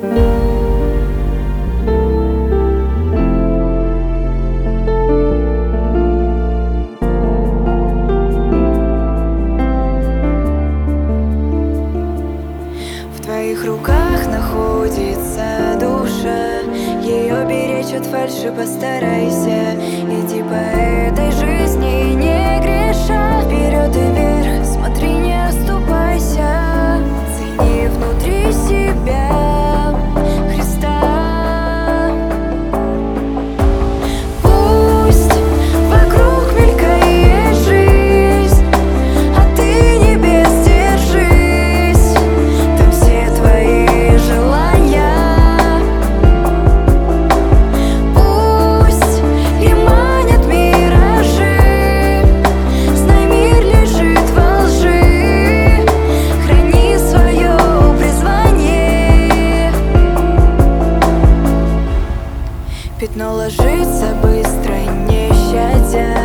В твоих руках находится душа, ее беречь от фальши постарайся. Иди по этой жизни не греша, вперед и вверх, смотри, не оступайся. Цени внутри себя Христа. Пусть вокруг мелькает жизнь, а ты небес держись. Там все твои желания. Пусть и манят миражи, знай, мир лежит во лжи. Храни свое призвание. Пятно ложится быстро, не щадя.